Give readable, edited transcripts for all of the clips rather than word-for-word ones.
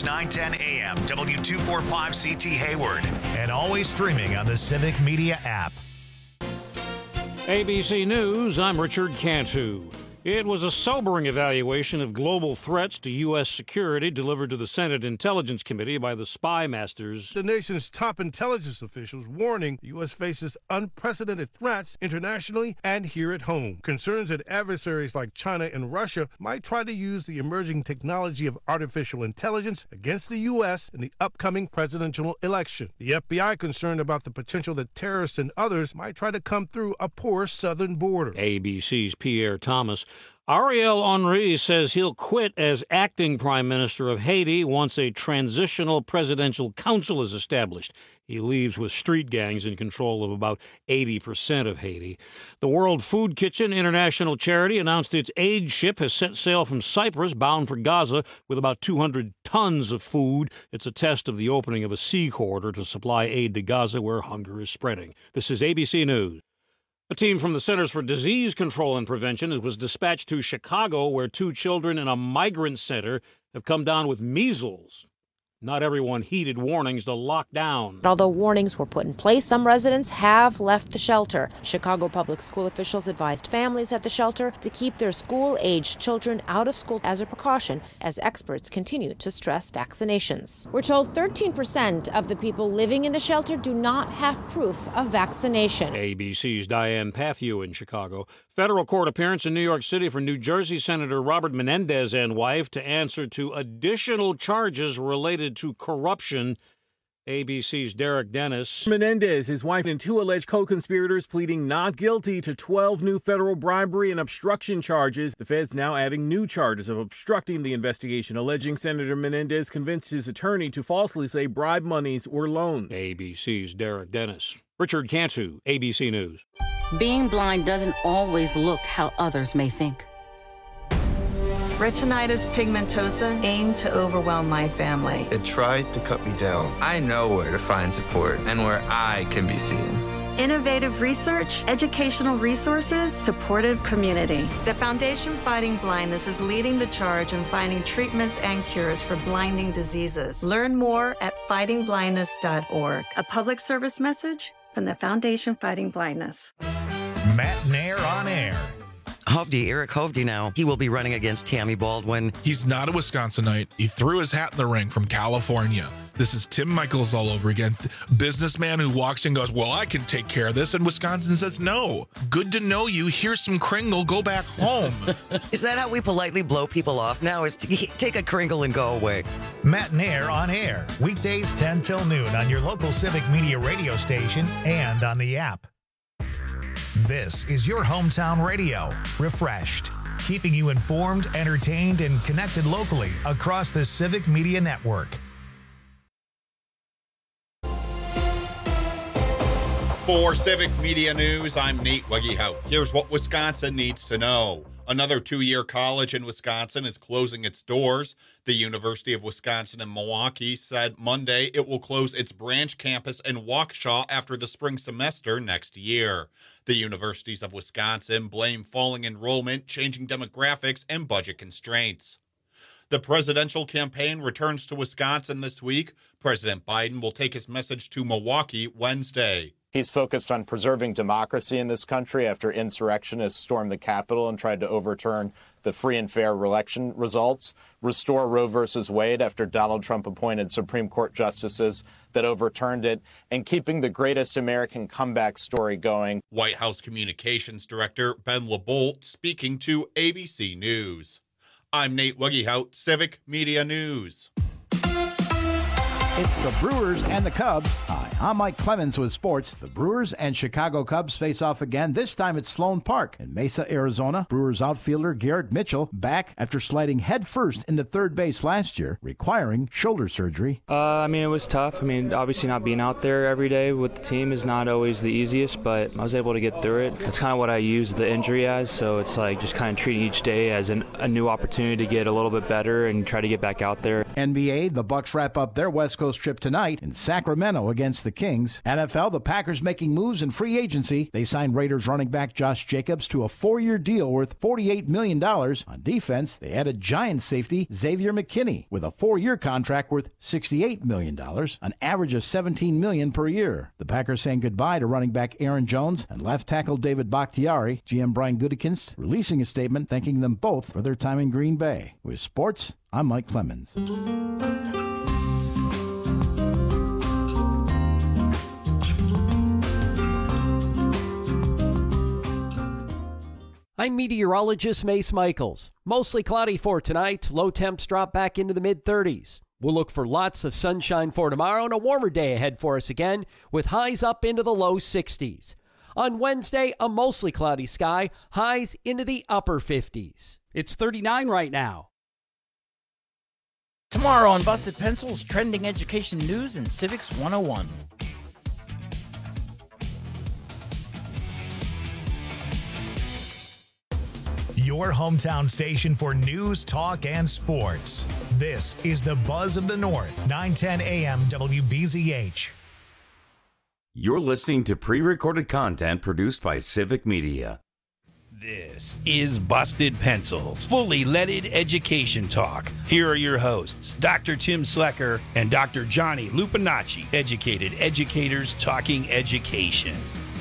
910 AM, W245CT Hayward, and always streaming on the Civic Media app. ABC News, I'm Richard Cantu. It was a sobering evaluation of global threats to U.S. security delivered to the Senate Intelligence Committee by the spy masters. The nation's top intelligence officials warning the U.S. faces unprecedented threats internationally and here at home. Concerns that adversaries like China and Russia might try to use the emerging technology of artificial intelligence against the U.S. in the upcoming presidential election. The FBI concerned about the potential that terrorists and others might try to come through a porous southern border. ABC's Pierre Thomas. Ariel Henry says he'll quit as acting prime minister of Haiti once a transitional presidential council is established. He leaves with street gangs in control of about 80% of Haiti. The World Food Kitchen International Charity announced its aid ship has set sail from Cyprus bound for Gaza with about 200 tons of food. It's a test of the opening of a sea corridor to supply aid to Gaza where hunger is spreading. This is ABC News. A team from the Centers for Disease Control and Prevention was dispatched to Chicago, where 2 children in a migrant center have come down with measles. Not everyone heeded warnings to lock down. Although warnings were put in place, some residents have left the shelter. Chicago public school officials advised families at the shelter to keep their school-aged children out of school as a precaution, as experts continue to stress vaccinations. We're told 13% of the people living in the shelter do not have proof of vaccination. ABC's Diane Pathew in Chicago. Federal court appearance in New York City for New Jersey Senator Robert Menendez and wife to answer to additional charges related to corruption. ABC's Derek Dennis. Menendez, his wife, and 2 alleged co-conspirators pleading not guilty to 12 new federal bribery and obstruction charges. The feds now adding new charges of obstructing the investigation, alleging Senator Menendez convinced his attorney to falsely say bribe monies were loans. ABC's Derek Dennis. Richard Cantu, ABC News. Being blind doesn't always look how others may think. Retinitis pigmentosa aimed to overwhelm my family. It tried to cut me down. I know where to find support and where I can be seen. Innovative research, educational resources, supportive community. The Foundation Fighting Blindness is leading the charge in finding treatments and cures for blinding diseases. Learn more at fightingblindness.org. A public service message from the Foundation Fighting Blindness. Matt Nair on air. Eric Hovde now. He will be running against Tammy Baldwin. He's not a Wisconsinite. He threw his hat in the ring from California. This is Tim Michaels all over again. Businessman who walks in and goes, well, I can take care of this. And Wisconsin says, no. Good to know you. Here's some Kringle. Go back home. Is that how we politely blow people off now? Is to take a Kringle and go away? Matt Nair on air. Weekdays 10 till noon on your local Civic Media radio station and on the app. This is your hometown radio, refreshed, keeping you informed, entertained, and connected locally across the Civic Media Network. For Civic Media News, I'm Nate Weggehout. Here's what Wisconsin needs to know. Another 2-year college in Wisconsin is closing its doors. The University of Wisconsin in Milwaukee said Monday it will close its branch campus in Waukesha after the spring semester next year. The universities of Wisconsin blame falling enrollment, changing demographics, and budget constraints. The presidential campaign returns to Wisconsin this week. President Biden will take his message to Milwaukee Wednesday. He's focused on preserving democracy in this country after insurrectionists stormed the Capitol and tried to overturn the free and fair election results, restore Roe versus Wade after Donald Trump appointed Supreme Court justices that overturned it, and keeping the greatest American comeback story going. White House Communications Director Ben LaBolt speaking to ABC News. I'm Nate Weggehout, Civic Media News. It's the Brewers and the Cubs. Hi, I'm Mike Clemens with sports. The Brewers and Chicago Cubs face off again. This time at Sloan Park in Mesa, Arizona. Brewers outfielder Garrett Mitchell back after sliding headfirst into third base last year, requiring shoulder surgery. It was tough. Obviously not being out there every day with the team is not always the easiest, but I was able to get through it. That's kind of what I use the injury as, so it's like just kind of treating each day as a new opportunity to get a little bit better and try to get back out there. NBA, the Bucks wrap up their West Coast trip tonight in Sacramento against the the Kings. NFL, the Packers making moves in free agency. They signed Raiders running back Josh Jacobs to a 4-year deal worth $48 million. On defense, they added Giants safety Xavier McKinney with a 4-year contract worth $68 million, an average of $17 million per year. The Packers saying goodbye to running back Aaron Jones and left tackle David Bakhtiari. GM Brian Gutekunst releasing a statement thanking them both for their time in Green Bay. With sports, I'm Mike Clemens. I'm meteorologist Mace Michaels. Mostly cloudy for tonight. Low temps drop back into the mid-30s. We'll look for lots of sunshine for tomorrow and a warmer day ahead for us again, with highs up into the low 60s. On Wednesday, a mostly cloudy sky, highs into the upper 50s. It's 39 right now. Tomorrow on Busted Pencils, trending education news and Civics 101. Your hometown station for news, talk, and sports. This is the Buzz of the North, 910 AM WBZH. You're listening to pre-recorded content produced by Civic Media. This is Busted Pencils, fully leaded education talk. Here are your hosts, Dr. Tim Slecker and Dr. Johnny Lupinacci, educated educators talking education.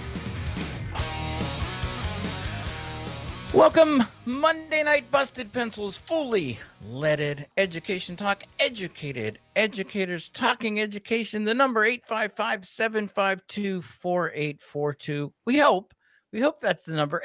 Welcome, Monday Night Busted Pencils, fully leaded education talk, educated educators talking education. The number 855-752-4842. We hope that's the number,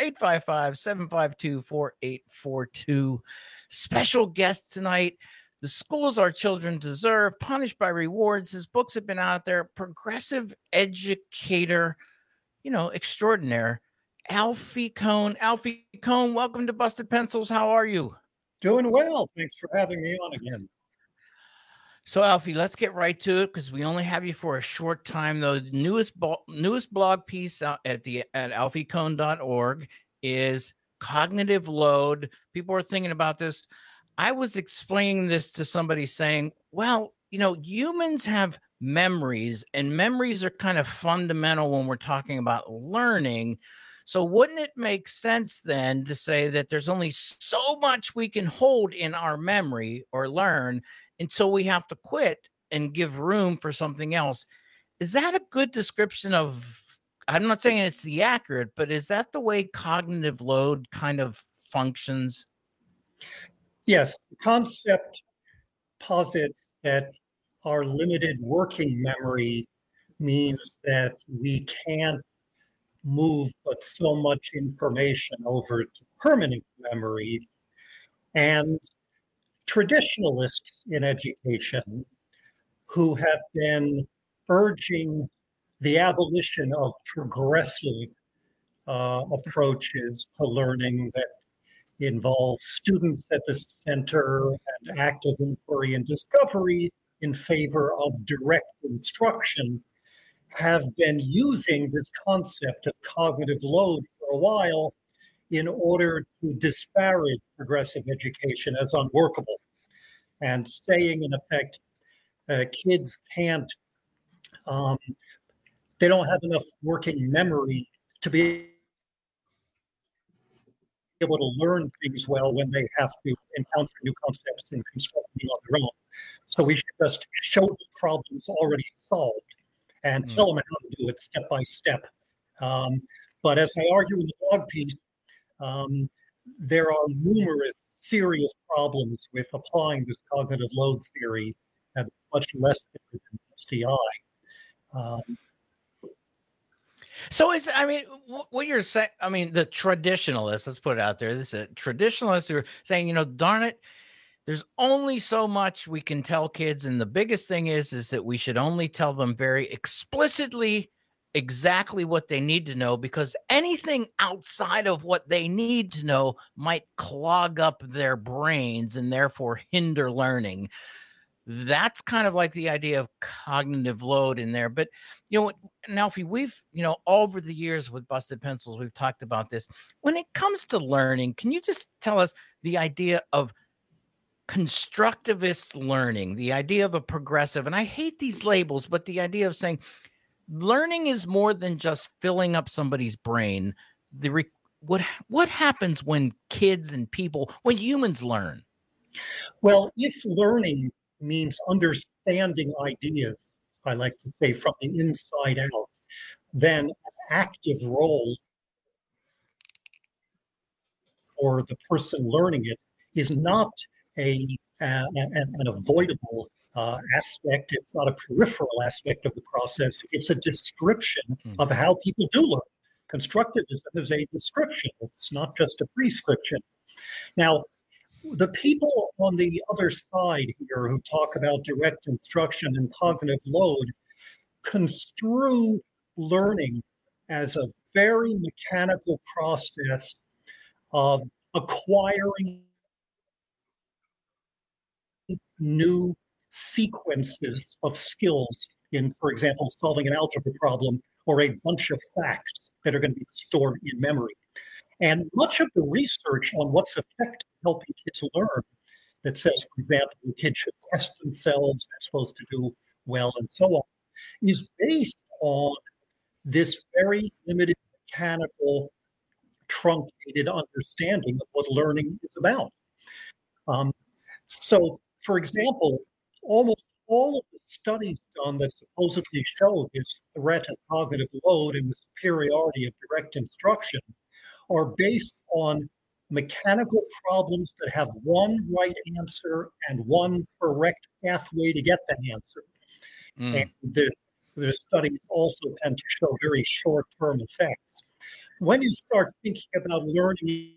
855-752-4842. Special guest tonight, The Schools Our Children Deserve, Punished by Rewards. His books have been out there. Progressive educator, extraordinaire. Alfie Kohn. Alfie Kohn, welcome to Busted Pencils. How are you? Doing well. Thanks for having me on again. So, Alfie, let's get right to it because we only have you for a short time. The newest blog piece out at alfiekohn.org is cognitive load. People are thinking about this. I was explaining this to somebody saying, well, humans have memories, and memories are kind of fundamental when we're talking about learning. So wouldn't it make sense then to say that there's only so much we can hold in our memory or learn until we have to quit and give room for something else? Is that a good description of, I'm not saying it's the accurate, but is that the way cognitive load kind of functions? Yes, the concept posits that our limited working memory means that we can't move but so much information over to permanent memory. And traditionalists in education who have been urging the abolition of progressive approaches to learning that involve students at the center and active inquiry and discovery in favor of direct instruction, have been using this concept of cognitive load for a while in order to disparage progressive education as unworkable, and saying, in effect, kids can't, they don't have enough working memory to be able to learn things well when they have to encounter new concepts and construct them on their own. So we should just show the problems already solved and tell them how to do it step by step. But as I argue in the blog piece, there are numerous serious problems with applying this cognitive load theory, and much less than CI. So it's, what you're saying, the traditionalists, let's put it out there. This is traditionalists who are saying, darn it, there's only so much we can tell kids. And the biggest thing is that we should only tell them very explicitly exactly what they need to know, because anything outside of what they need to know might clog up their brains and therefore hinder learning. That's kind of like the idea of cognitive load in there. But, Alfie, we've, over the years with Busted Pencils, we've talked about this. When it comes to learning, can you just tell us the idea of constructivist learning, the idea of a progressive, and I hate these labels, but the idea of saying learning is more than just filling up somebody's brain. What happens when kids and when humans learn? Well, if learning means understanding ideas, I like to say from the inside out, then an active role for the person learning it is not an avoidable aspect. It's not a peripheral aspect of the process. It's a description of how people do learn. Constructivism is a description. It's not just a prescription. Now, the people on the other side here who talk about direct instruction and cognitive load construe learning as a very mechanical process of acquiring new sequences of skills in, for example, solving an algebra problem or a bunch of facts that are going to be stored in memory. And much of the research on what's effective helping kids learn that says, for example, kids should test themselves, they're supposed to do well, and so on, is based on this very limited mechanical, truncated understanding of what learning is about. So, for example, almost all of the studies done that supposedly show this threat of cognitive load and the superiority of direct instruction are based on mechanical problems that have one right answer and one correct pathway to get that answer. And the studies also tend to show very short-term effects. When you start thinking about learning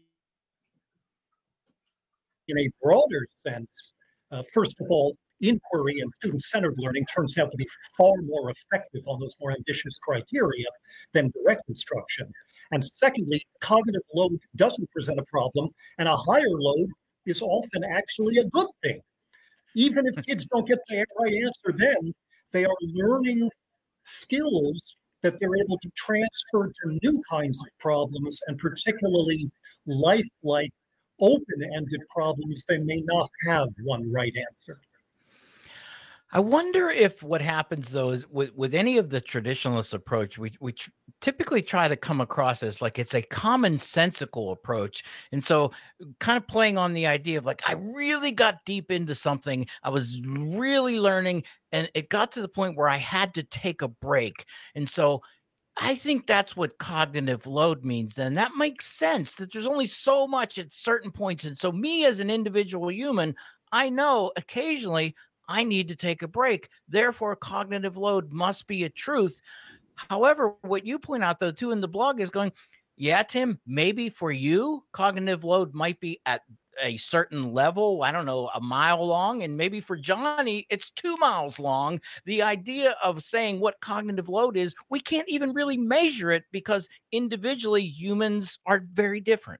in a broader sense, first of all, inquiry and student-centered learning turns out to be far more effective on those more ambitious criteria than direct instruction. And secondly, cognitive load doesn't present a problem, and a higher load is often actually a good thing. Even if kids don't get the right answer then, they are learning skills that they're able to transfer to new kinds of problems, and particularly lifelike, open-ended problems they may not have one right answer. I wonder if what happens, though, is with any of the traditionalist approach, we typically try to come across as like it's a commonsensical approach. And so kind of playing on the idea of like, I really got deep into something, I was really learning, and it got to the point where I had to take a break. And so I think that's what cognitive load means. Then that makes sense, that there's only so much at certain points. And so me as an individual human, I know occasionally I need to take a break. Therefore, cognitive load must be a truth. However, what you point out, though, too, in the blog is going, yeah, Tim, maybe for you, cognitive load might be at a certain level, I don't know, a mile long, and maybe for Johnny, it's 2 miles long. The idea of saying what cognitive load is, we can't even really measure it because individually humans are very different.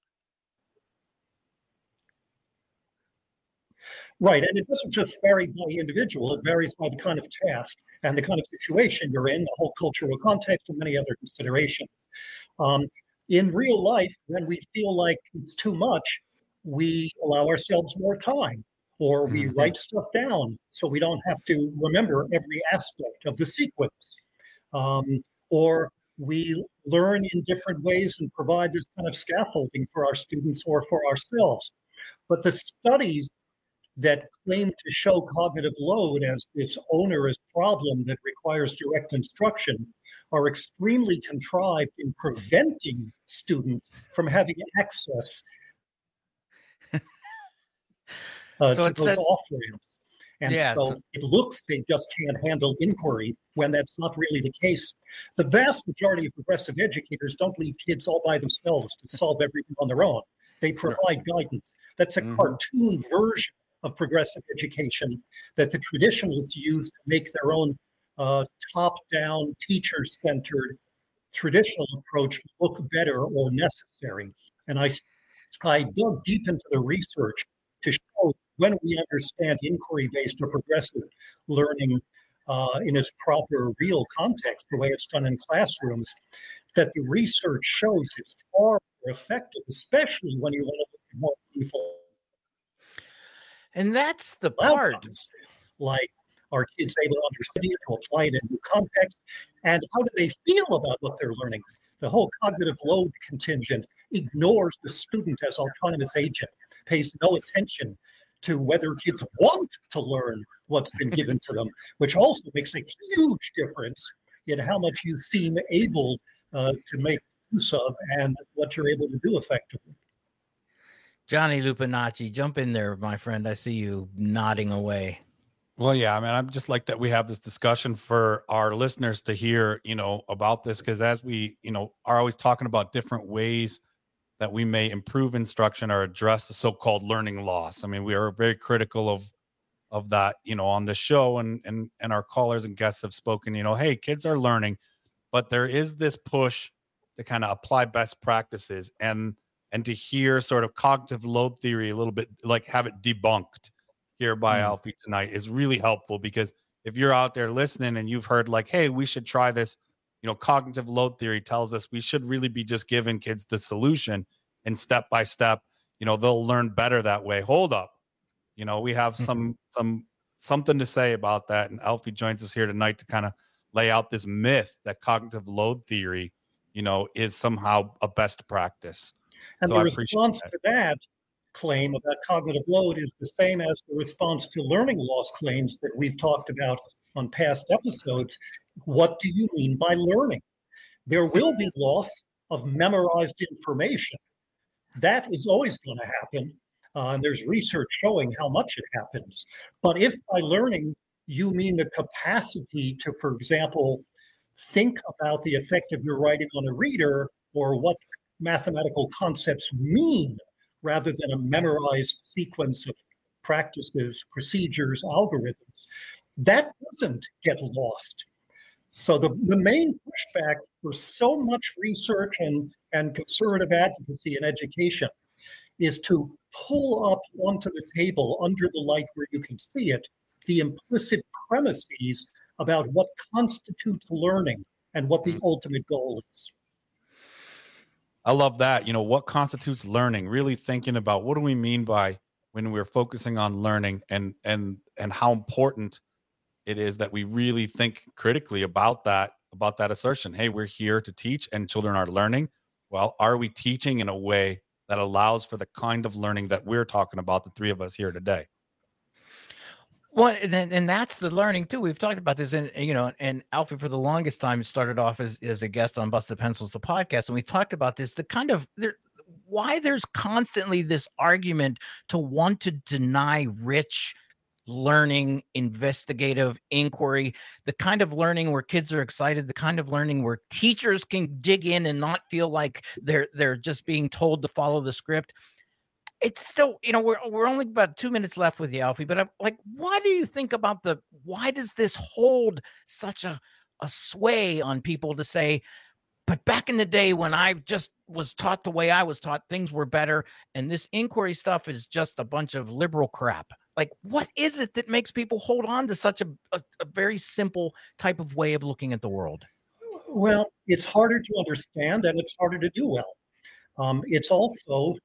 Right, and it doesn't just vary by individual, it varies by the kind of task and the kind of situation you're in, the whole cultural context, and many other considerations. In real life, when we feel like it's too much, we allow ourselves more time, or we write stuff down so we don't have to remember every aspect of the sequence. Or we learn in different ways and provide this kind of scaffolding for our students or for ourselves. But the studies that claim to show cognitive load as this onerous problem that requires direct instruction are extremely contrived in preventing students from having access to those off-ramps. And so it looks they just can't handle inquiry when that's not really the case. The vast majority of progressive educators don't leave kids all by themselves to solve everything on their own. They provide guidance. That's a cartoon version of progressive education that the traditionalists use to make their own top-down, teacher-centered traditional approach look better or necessary. And I dug deep into the research to show when we understand inquiry-based or progressive learning in its proper real context, the way it's done in classrooms, that the research shows it's far more effective, especially when you want to look at more meaningful. And that's the part. Like Are kids able to understand it, to apply it in new context? And how do they feel about what they're learning? The whole cognitive load contingent ignores the student as autonomous agent, pays no attention to whether kids want to learn what's been given to them, which also makes a huge difference in how much you seem able to make use of and what you're able to do effectively. Johnny Lupinacci, jump in there, my friend. I see you nodding away. Well, yeah, I mean, I'm just like that we have this discussion for our listeners to hear, about this, because as we, are always talking about different ways that we may improve instruction or address the so-called learning loss. I mean, we are very critical of that, on the show, and our callers and guests have spoken, hey, kids are learning, but there is this push to kind of apply best practices and to hear sort of cognitive load theory a little bit, like have it debunked here by Alfie tonight is really helpful, because if you're out there listening and you've heard like, hey, we should try this, cognitive load theory tells us we should really be just giving kids the solution and step by step, they'll learn better that way. Hold up. We have something to say about that. And Alfie joins us here tonight to kind of lay out this myth that cognitive load theory, is somehow a best practice. And so the response to that claim about cognitive load is the same as the response to learning loss claims that we've talked about on past episodes. What do you mean by learning? There will be loss of memorized information. That is always going to happen. And there's research showing how much it happens. But if by learning you mean the capacity to, for example, think about the effect of your writing on a reader or what mathematical concepts mean, rather than a memorized sequence of practices, procedures, algorithms, that doesn't get lost. So the main pushback for so much research and conservative advocacy in education is to pull up onto the table under the light where you can see it, the implicit premises about what constitutes learning and what the ultimate goal is. I love that. What constitutes learning, really thinking about what do we mean by when we're focusing on learning and how important it is that we really think critically about that assertion. Hey, we're here to teach and children are learning. Well, are we teaching in a way that allows for the kind of learning that we're talking about, the three of us here today? Well, and that's the learning too. We've talked about this, and Alfie for the longest time started off as a guest on Busted Pencils, the podcast, and we talked about this. Why there's constantly this argument to want to deny rich learning, investigative inquiry, the kind of learning where kids are excited, the kind of learning where teachers can dig in and not feel like they're just being told to follow the script. It's still, we're only about 2 minutes left with you, Alfie, but I'm like, why do you think about why does this hold such a sway on people to say, but back in the day when I just was taught the way I was taught, things were better, and this inquiry stuff is just a bunch of liberal crap? Like, what is it that makes people hold on to such a very simple type of way of looking at the world? Well, it's harder to understand and it's harder to do well. It's also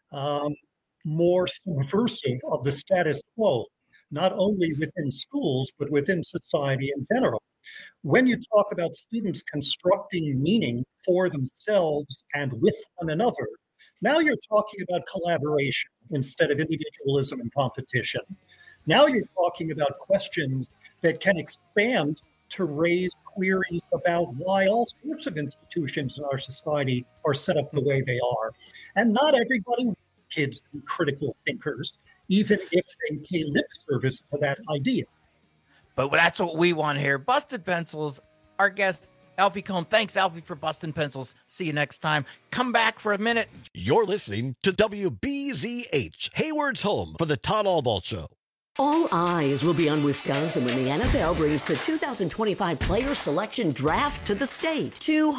more subversive of the status quo, not only within schools, but within society in general. When you talk about students constructing meaning for themselves and with one another, now you're talking about collaboration instead of individualism and competition. Now you're talking about questions that can expand to raise queries about why all sorts of institutions in our society are set up the way they are. And not everybody kids to be critical thinkers, even if they pay lip service to that idea. But that's what we want here. Busted Pencils, our guest, Alfie Kohn. Thanks, Alfie, for busting pencils. See you next time. Come back for a minute. You're listening to WBZH, Hayward's home for the Todd Albaugh Show. All eyes will be on Wisconsin when the NFL brings the 2025 player selection draft to the state.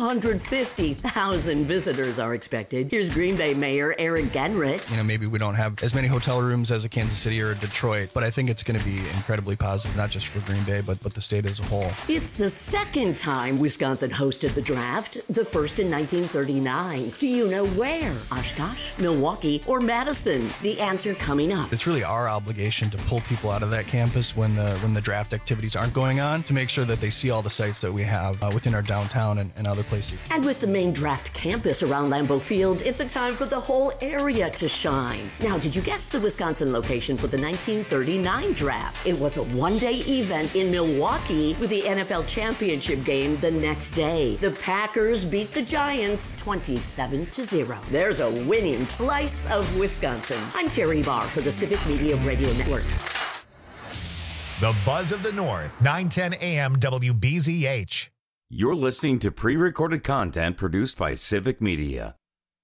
250,000 visitors are expected. Here's Green Bay Mayor Eric Genrich. Maybe we don't have as many hotel rooms as a Kansas City or a Detroit, but I think it's going to be incredibly positive, not just for Green Bay, but the state as a whole. It's the second time Wisconsin hosted the draft, the first in 1939. Do you know where? Oshkosh, Milwaukee, or Madison? The answer coming up. It's really our obligation to pull people out of that campus when the draft activities aren't going on, to make sure that they see all the sites that we have within our downtown and other places. And with the main draft campus around Lambeau Field, it's a time for the whole area to shine. Now, did you guess the Wisconsin location for the 1939 draft? It was a one-day event in Milwaukee with the NFL championship game the next day. The Packers beat the Giants 27-0. There's a winning slice of Wisconsin. I'm Terry Barr for the Civic Media Radio Network. The Buzz of the North, 910 AM WBZH. You're listening to pre-recorded content produced by Civic Media.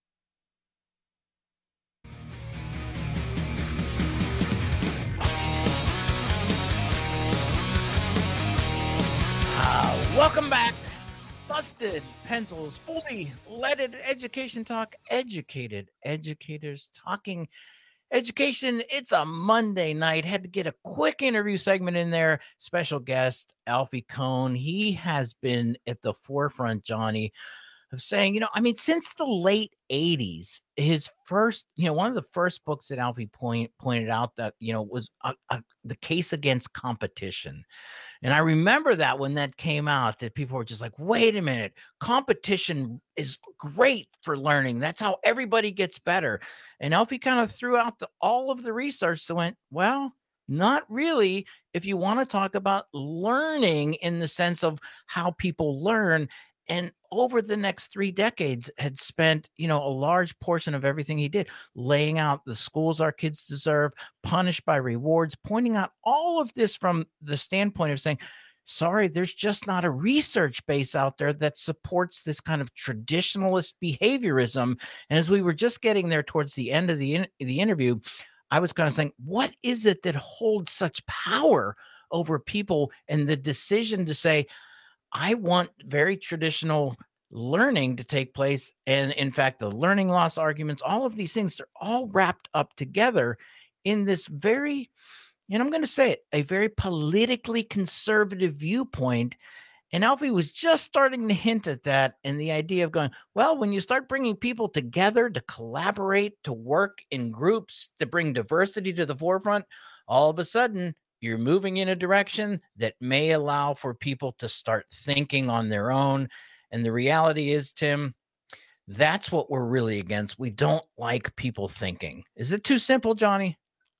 Welcome back. Busted Pencils, fully leaded education talk, educated educators talking education. It's a Monday night. Had to get a quick interview segment in there. Special guest, Alfie Kohn. He has been at the forefront, Johnny, of saying, since the late 80s, his first, one of the first books that Alfie pointed out that, was The Case Against Competition. And I remember that when that came out, that people were just like, wait a minute, competition is great for learning. That's how everybody gets better. And Alfie kind of threw out all of the research that went, well, not really. If you want to talk about learning in the sense of how people learn, and over the next 3 decades had spent, a large portion of everything he did, laying out the schools our kids deserve, punished by rewards, pointing out all of this from the standpoint of saying, sorry, there's just not a research base out there that supports this kind of traditionalist behaviorism. And as we were just getting there towards the end of the interview, I was kind of saying, what is it that holds such power over people and the decision to say, I want very traditional learning to take place. And in fact, the learning loss arguments, all of these things are all wrapped up together in this very, and I'm going to say it, a very politically conservative viewpoint. And Alfie was just starting to hint at that, and the idea of going, well, when you start bringing people together to collaborate, to work in groups, to bring diversity to the forefront, all of a sudden, you're moving in a direction that may allow for people to start thinking on their own. And the reality is, Tim, that's what we're really against. We don't like people thinking. Is it too simple, Johnny?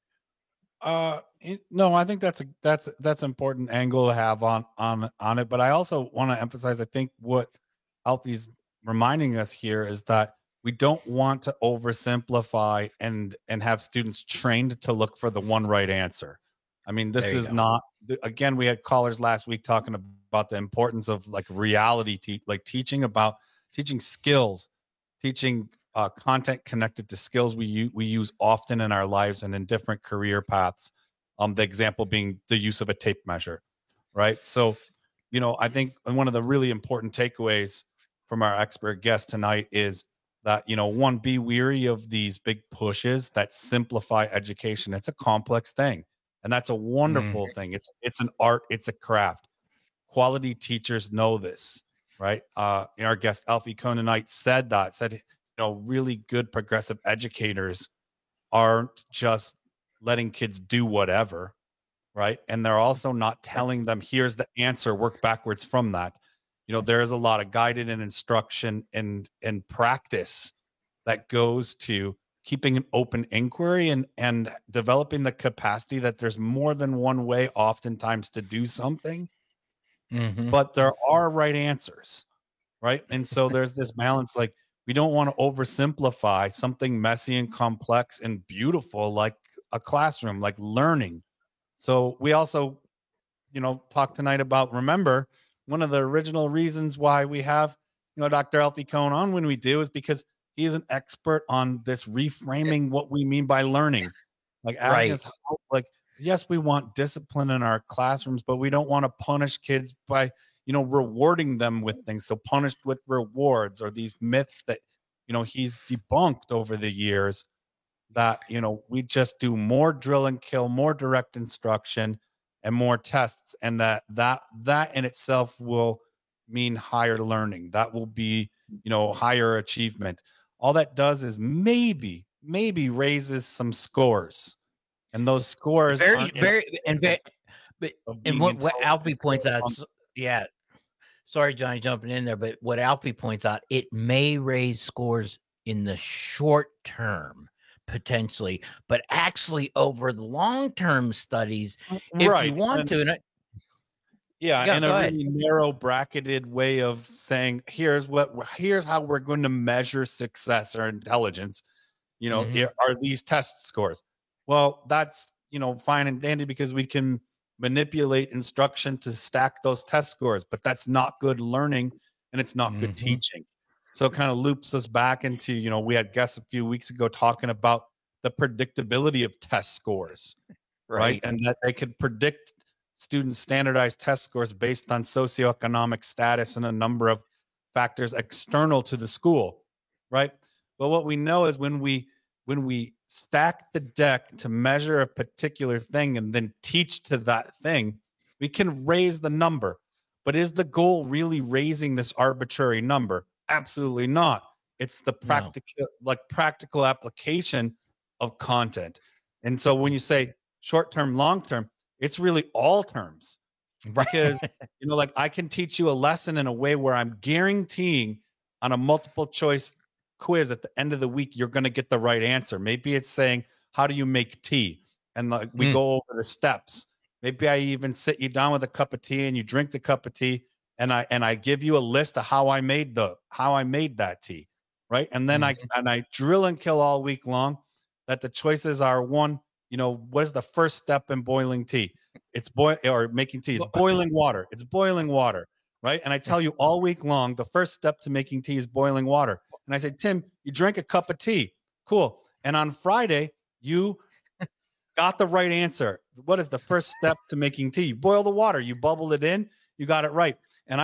No, I think that's an important angle to have on it. But I also want to emphasize, I think what Alfie's reminding us here is that we don't want to oversimplify and have students trained to look for the one right answer. I mean, this is not, again, we had callers last week talking about the importance of like reality, teaching skills, teaching content connected to skills we use often in our lives and in different career paths. The example being the use of a tape measure, right? So, I think one of the really important takeaways from our expert guest tonight is that, one, be weary of these big pushes that simplify education. It's a complex thing. And that's a wonderful thing. It's an art. It's a craft. Quality teachers know this, right? Our guest Alfie Kohn tonight said, really good progressive educators aren't just letting kids do whatever, right? And they're also not telling them, here's the answer, work backwards from that. There's a lot of guided and instruction and practice that goes to keeping an open inquiry and developing the capacity that there's more than one way oftentimes to do something, but there are right answers, right? And so there's this balance, like we don't want to oversimplify something messy and complex and beautiful like a classroom, like learning. So we also, talk tonight about, remember, one of the original reasons why we have, Dr. Alfie Kohn on when we do is because he is an expert on this reframing what we mean by learning. Yes, we want discipline in our classrooms, but we don't want to punish kids by, rewarding them with things. So punished with rewards, or these myths that, he's debunked over the years that, we just do more drill and kill, more direct instruction and more tests. And that in itself will mean higher learning. That will be, higher achievement. All that does is maybe raises some scores, And those scores and what Alfie points out, yeah. Sorry, Johnny, jumping in there, but what Alfie points out, it may raise scores in the short term, potentially, but actually over the long-term studies, if you want to. In a really narrow bracketed way of saying, here's how we're going to measure success or intelligence. Are these test scores? Well, that's, fine and dandy because we can manipulate instruction to stack those test scores, but that's not good learning and it's not good teaching. So it kind of loops us back into, we had guests a few weeks ago talking about the predictability of test scores, right? And that they could predict students' standardized test scores based on socioeconomic status and a number of factors external to the school, right? But what we know is when we stack the deck to measure a particular thing and then teach to that thing, we can raise the number. But is the goal really raising this arbitrary number? Absolutely not. It's the practical application of content. And so when you say short-term, long-term, it's really all terms. Because, I can teach you a lesson in a way where I'm guaranteeing on a multiple choice quiz at the end of the week, you're going to get the right answer. Maybe it's saying, how do you make tea? And we go over the steps. Maybe I even sit you down with a cup of tea and you drink the cup of tea and I give you a list of how I made that tea. Right. And then I drill and kill all week long that the choices are one, what is the first step in boiling tea? It's making tea. It's boiling water. It's boiling water. Right. And I tell you all week long, the first step to making tea is boiling water. And I say, Tim, you drank a cup of tea. Cool. And on Friday, you got the right answer. What is the first step to making tea? You boil the water. You bubble it in. You got it right. And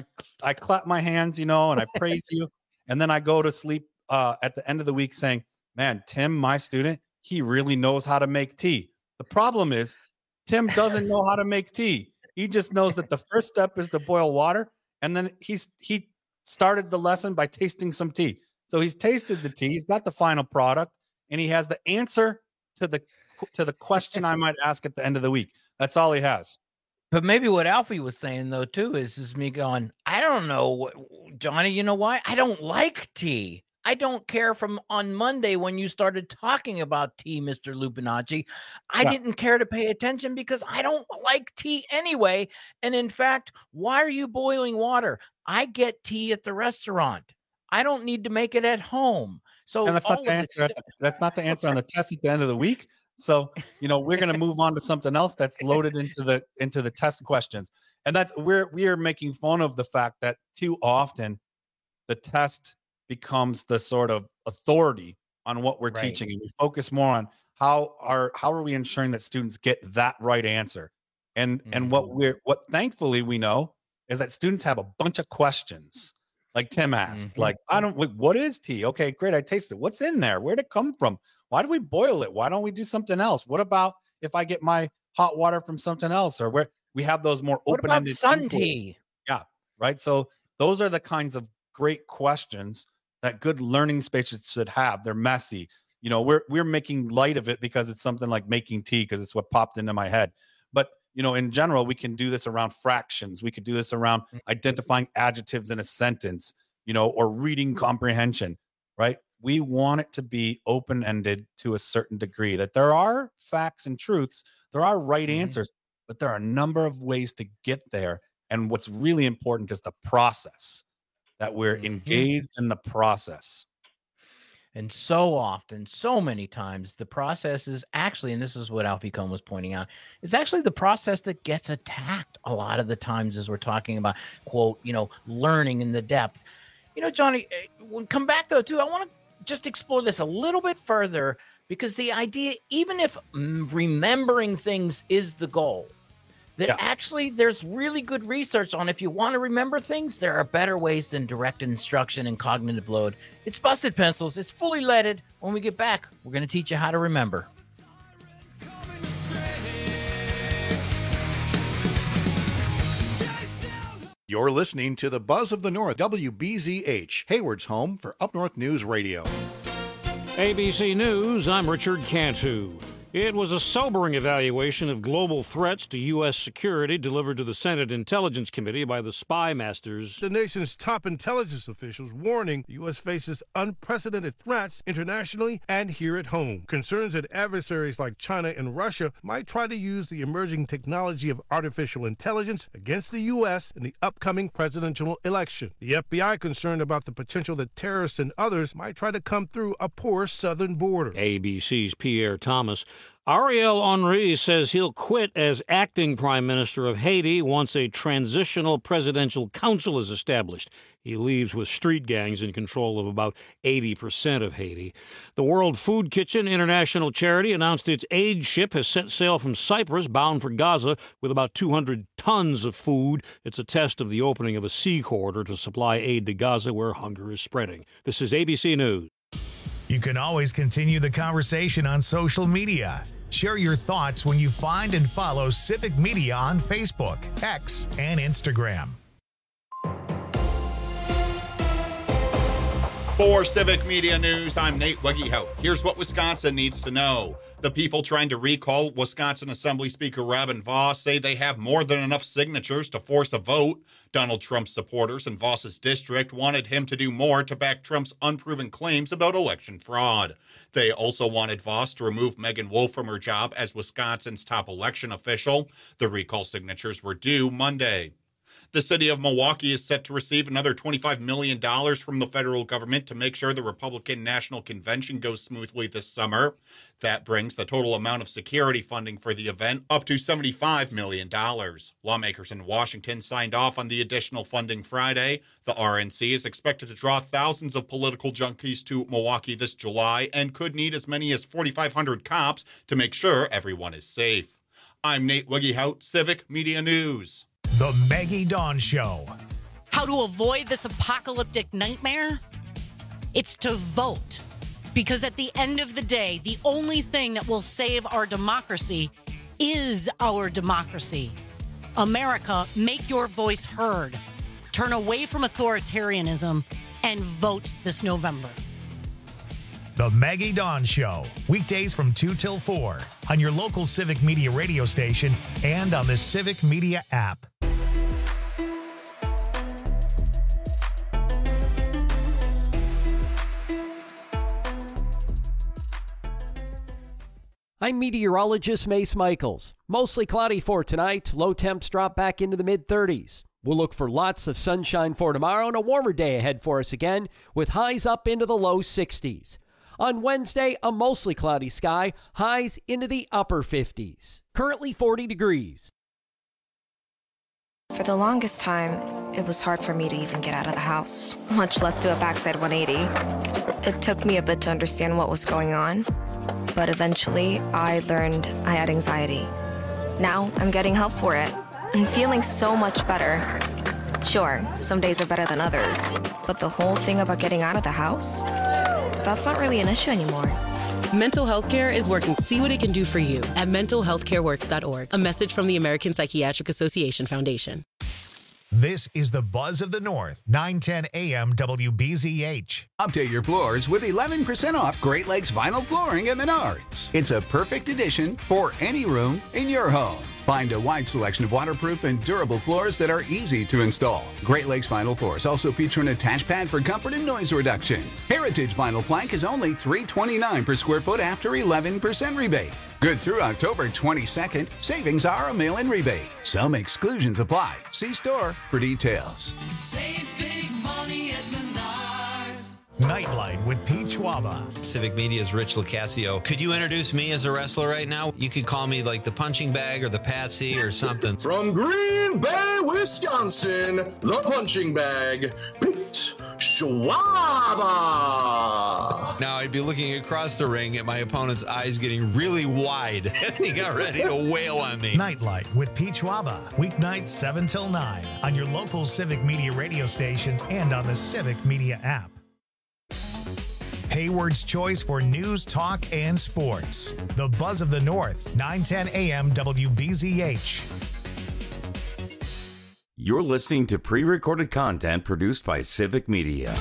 I clap my hands, and I praise you. And then I go to sleep at the end of the week saying, man, Tim, my student, he really knows how to make tea. The problem is Tim doesn't know how to make tea. He just knows that the first step is to boil water. And then he started the lesson by tasting some tea. So he's tasted the tea. He's got the final product and he has the answer to the question I might ask at the end of the week. That's all he has. But maybe what Alfie was saying though, too, is me going, I don't know, Johnny, you know why? I don't like tea. I don't care from on Monday when you started talking about tea, Mr. Lupinacci. I didn't care to pay attention because I don't like tea anyway. And in fact, why are you boiling water? I get tea at the restaurant. I don't need to make it at home. So and that's not the answer. That's not the answer on the test at the end of the week. So, we're going to move on to something else that's loaded into the test questions. And that's we are making fun of the fact that too often the test becomes the sort of authority on what we're teaching, and we focus more on how are we ensuring that students get that right answer. And what thankfully we know is that students have a bunch of questions, like Tim asked, like what is tea? Okay, great, I tasted it. What's in there? Where'd it come from? Why do we boil it? Why don't we do something else? What about if I get my hot water from something else? Or where we have those more open-ended sun tea? Yeah, right. So those are the kinds of great questions that good learning spaces should have. They're messy. We're making light of it because it's something like making tea because it's what popped into my head. But, in general, we can do this around fractions. We could do this around identifying adjectives in a sentence, or reading comprehension, right? We want it to be open-ended to a certain degree, that there are facts and truths, there are right answers, but there are a number of ways to get there. And what's really important is the process, that we're engaged in the process. And so often, so many times, the process is actually, and this is what Alfie Kohn was pointing out, it's actually the process that gets attacked a lot of the times as we're talking about, quote, learning in the depth. Johnny, we'll come back though, too. I want to just explore this a little bit further because the idea, even if remembering things is the goal, that actually there's really good research on if you want to remember things, there are better ways than direct instruction and cognitive load. It's Busted Pencils. It's fully leaded. When we get back, we're going to teach you how to remember. You're listening to the Buzz of the North, WBZH, Hayward's home for Up North News Radio. ABC News, I'm Richard Cantu. It was a sobering evaluation of global threats to U.S. security delivered to the Senate Intelligence Committee by the spy masters. The nation's top intelligence officials warning the U.S. faces unprecedented threats internationally and here at home. Concerns that adversaries like China and Russia might try to use the emerging technology of artificial intelligence against the U.S. in the upcoming presidential election. The FBI concerned about the potential that terrorists and others might try to come through a porous southern border. ABC's Pierre Thomas. Ariel Henry says he'll quit as acting prime minister of Haiti once a transitional presidential council is established. He leaves with street gangs in control of about 80% of Haiti. The World Food Kitchen International Charity announced its aid ship has set sail from Cyprus bound for Gaza with about 200 tons of food. It's a test of the opening of a sea corridor to supply aid to Gaza where hunger is spreading. This is ABC News. You can always continue the conversation on social media. Share your thoughts when you find and follow Civic Media on Facebook, X, and Instagram. For Civic Media News, I'm Nate Wegehout. Here's what Wisconsin needs to know. The people trying to recall Wisconsin Assembly Speaker Robin Vos say they have more than enough signatures to force a vote. Donald Trump's supporters in Vos's district wanted him to do more to back Trump's unproven claims about election fraud. They also wanted Vos to remove Megan Wolf from her job as Wisconsin's top election official. The recall signatures were due Monday. The city of Milwaukee is set to receive another $25 million from the federal government to make sure the Republican National Convention goes smoothly this summer. That brings the total amount of security funding for the event up to $75 million. Lawmakers in Washington signed off on the additional funding Friday. The RNC is expected to draw thousands of political junkies to Milwaukee this July and could need as many as 4,500 cops to make sure everyone is safe. I'm Nate Wegehout, Civic Media News. The Maggie Dawn Show. How to avoid this apocalyptic nightmare? It's to vote. Because at the end of the day, the only thing that will save our democracy is our democracy. America, make your voice heard. Turn away from authoritarianism and vote this November. The Maggie Dawn Show, weekdays from 2 till 4 on your local Civic Media radio station and on the Civic Media app. I'm meteorologist Mace Michaels. Mostly cloudy for tonight. Low temps drop back into the mid-30s. We'll look for lots of sunshine for tomorrow and a warmer day ahead for us again with highs up into the low 60s. On Wednesday, a mostly cloudy sky, highs into the upper 50s. Currently 40 degrees. For the longest time, it was hard for me to even get out of the house, much less do a backside 180. It took me a bit to understand what was going on, but eventually I learned I had anxiety. Now I'm getting help for it and feeling so much better. Sure, some days are better than others, but the whole thing about getting out of the house, that's not really an issue anymore. Mental health care is working to see what it can do for you at mentalhealthcareworks.org. A message from the American Psychiatric Association Foundation. This is the Buzz of the North, 910 AM WBZH. Update your floors with 11% off Great Lakes vinyl flooring at Menards. It's a perfect addition for any room in your home. Find a wide selection of waterproof and durable floors that are easy to install. Great Lakes vinyl floors also feature an attached pad for comfort and noise reduction. Heritage vinyl plank is only $329 per square foot after 11% rebate. Good through October 22nd. Savings are a mail-in rebate. Some exclusions apply. See store for details. Save big money at Menards. Nightlight with Pete Schwaba. Civic Media's Rich Locascio. Could you introduce me as a wrestler right now? You could call me like the punching bag or the Patsy or something. From Green Bay, Wisconsin, the punching bag, Pete Schwaba. Now I'd be looking across the ring at my opponent's eyes getting really wide as he got ready to wail on me. Nightlight with Pete Schwaba. Weeknights 7 till 9 on your local Civic Media radio station and on the Civic Media app. Hayward's choice for news, talk, and sports. The Buzz of the North, 910 AM WBZH. You're listening to pre-recorded content produced by Civic Media.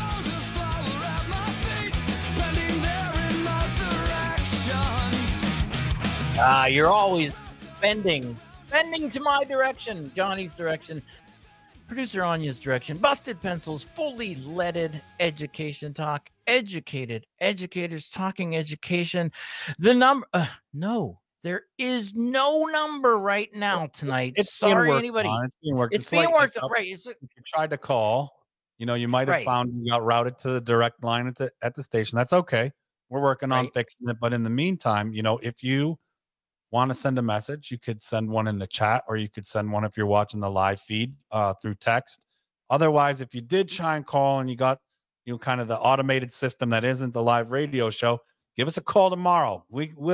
You're always bending to my direction, Johnny's direction, producer Anya's direction. Busted Pencils, fully leaded education talk, educated educators talking education. The number, no, there is no number right now tonight. Sorry, anybody. It's being worked. It's being worked on. Right. If you tried to call, you might have found you got routed to the direct line at the station. That's okay. We're working on fixing it. But in the meantime, if you want to send a message, you could send one in the chat, or you could send one if you're watching the live feed through text. Otherwise, if you did try and call and you got kind of the automated system that isn't the live radio show, give us a call tomorrow.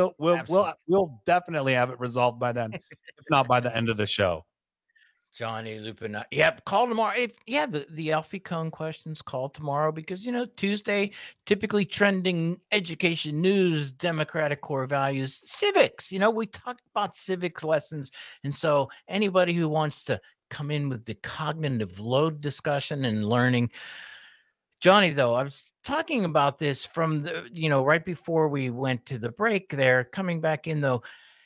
We'll definitely have it resolved by then, if not by the end of the show. Johnny Lupin. Yep, call tomorrow. The Alfie Kohn questions, call tomorrow, because Tuesday, typically trending education news, democratic core values, civics. We talked about civics lessons, and so anybody who wants to come in with the cognitive load discussion and learning. Johnny, though, I was talking about this from the right before we went to the break there, coming back in though,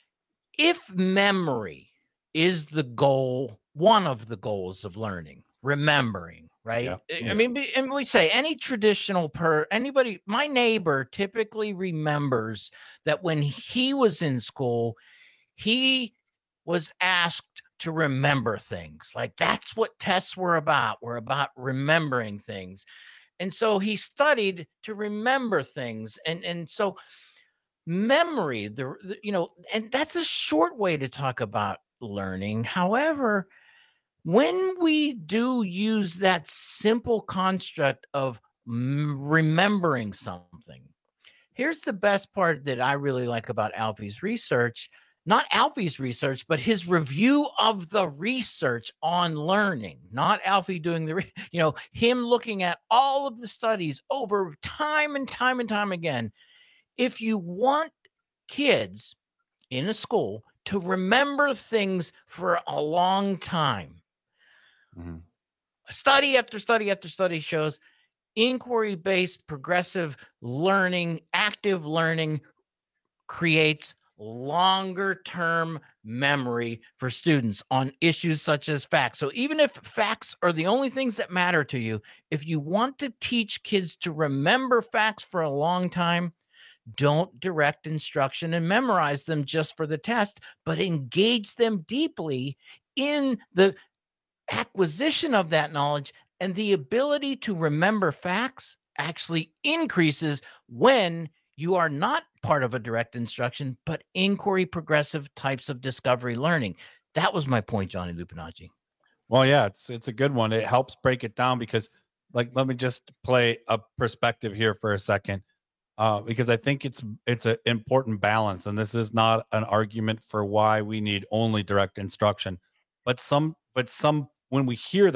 if memory is the goal, one of the goals of learning, remembering, right? Yeah. I mean, and we say any traditional anybody, my neighbor typically remembers that when he was in school, he was asked to remember things. Like, that's what tests were about. We're about remembering things. And so he studied to remember things. And so memory, and that's a short way to talk about learning. However, when we do use that simple construct of remembering something, here's the best part that I really like about Alfie's research. Not Alfie's research, but his review of the research on learning. Not Alfie doing him looking at all of the studies over time and time and time again. If you want kids in a school to remember things for a long time, study after study after study shows inquiry-based progressive learning, active learning creates longer-term memory for students on issues such as facts. So even if facts are the only things that matter to you, if you want to teach kids to remember facts for a long time, don't direct instruction and memorize them just for the test, but engage them deeply in the acquisition of that knowledge. And the ability to remember facts actually increases when you are not part of a direct instruction, but inquiry progressive types of discovery learning. That was my point, Johnny Lupinacci. Well, yeah, it's a good one. It helps break it down because, let me just play a perspective here for a second, because I think it's an important balance, and this is not an argument for why we need only direct instruction, but when we hear